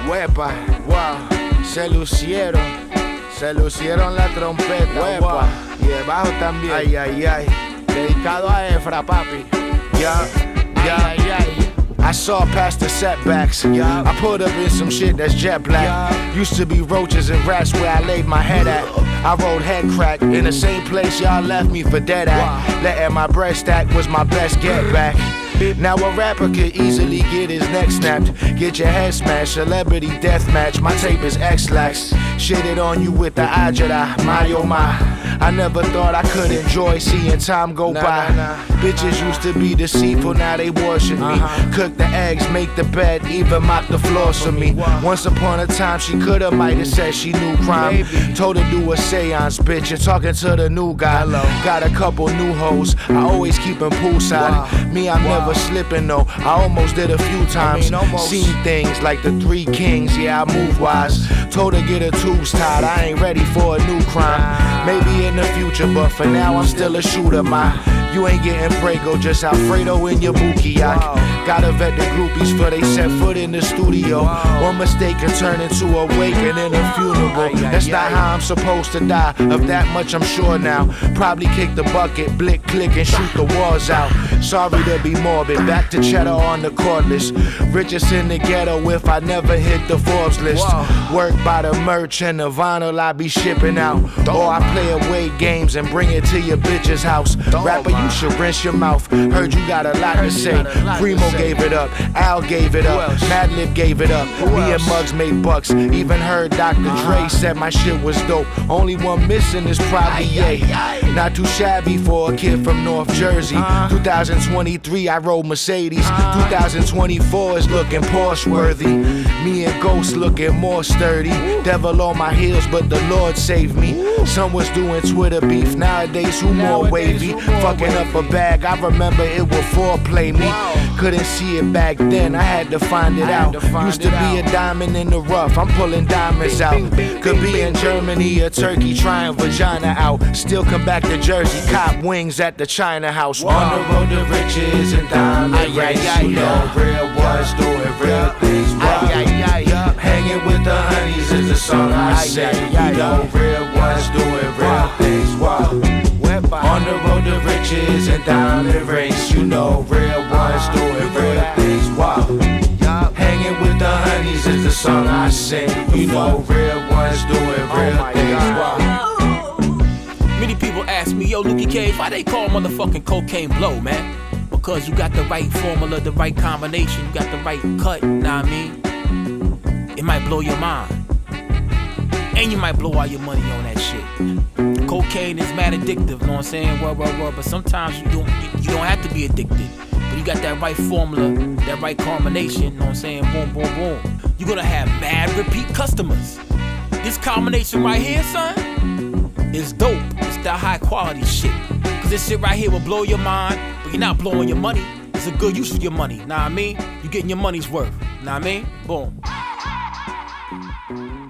Huepa, wow, se lucieron la trompeta, huepa, y el bajo también, ay, ay, ay, dedicado a Efra, papi, yeah, yeah, yeah. I saw past the setbacks. I put up in some shit that's jet black. Used to be roaches and rats where I laid my head at. I rolled head crack in the same place y'all left me for dead at. Letting my bread stack was my best get back. Now a rapper could easily get his neck snapped, get your head smashed, celebrity death match. My tape is X-Lax. Shitted on you with the Ajara, my oh my. I never thought I could enjoy seeing time go by. Bitches used to be deceitful, now they worship me. Cook the eggs, make the bed, even mop the floors for me. Once upon a time, she coulda mighta said she knew crime. Told her do a seance, bitch, you're talking to the new guy. Got a couple new hoes, I always keep them poolside. Me, I'm never slipping though, I almost did a few times. Seen things like the Three Kings, yeah, I move wise. Told her get her tubes tied, I ain't ready for a new crime. Maybe in the future, but for now I'm still a shooter, you ain't getting Prego, just Alfredo in your Bukiak. Gotta vet the groupies for they set foot in the studio. One mistake can turn into a wake and then a funeral. That's not how I'm supposed to die, of that much I'm sure now. Probably kick the bucket, blick, click and shoot the walls out. Sorry to be morbid, back to cheddar on the cordless. Richest in the ghetto if I never hit the Forbes list. Work by the merch and the vinyl I be shipping out. Or I play away games and bring it to your bitch's house. Rapper, you should rinse your mouth. Heard you got a lot to say. Primo gave it up, Al gave it up, Madlib gave it up. Me and Muggs made bucks. Even heard Dr. Dre said my shit was dope. Only one missing is probably Ye. Not too shabby for a kid from North Jersey. 2023 I rode Mercedes. 2024 is looking Porsche worthy. Me and Ghost looking more sturdy. Devil on my heels, but the Lord saved me. Some was doing Twitter beef. Nowadays who more wavy? Fucking up a bag, I remember it would foreplay me. Couldn't see it back then, I had to find it out. Used to be a diamond in the rough, I'm pulling diamonds out. Could be in Germany or Turkey trying vagina out. Still come back to Jersey, cop wings at the China house. On the road to riches and diamond race. You know real ones doing real things. Hanging with the honeys is the song I sing. You know real ones doing real things. On the road to riches and diamond race. You know real ones doing real things. Hanging with the honeys is the song I sing. You know real ones doing real things. Many people ask me, yo, Lukey Cage, why they call motherfucking cocaine blow, man? Because you got the right formula, the right combination, you got the right cut, know what I mean? It might blow your mind. And you might blow all your money on that shit. Cocaine is mad addictive, know what I'm saying? But sometimes you don't have to be addicted. But you got that right formula, that right combination, know what I'm saying? Boom, boom, boom. You're gonna have mad repeat customers. This combination right here, son, is dope. It's that high quality shit. Cause this shit right here will blow your mind, but you're not blowing your money. It's a good use for your money, know what I mean? You're getting your money's worth, know what I mean? Boom.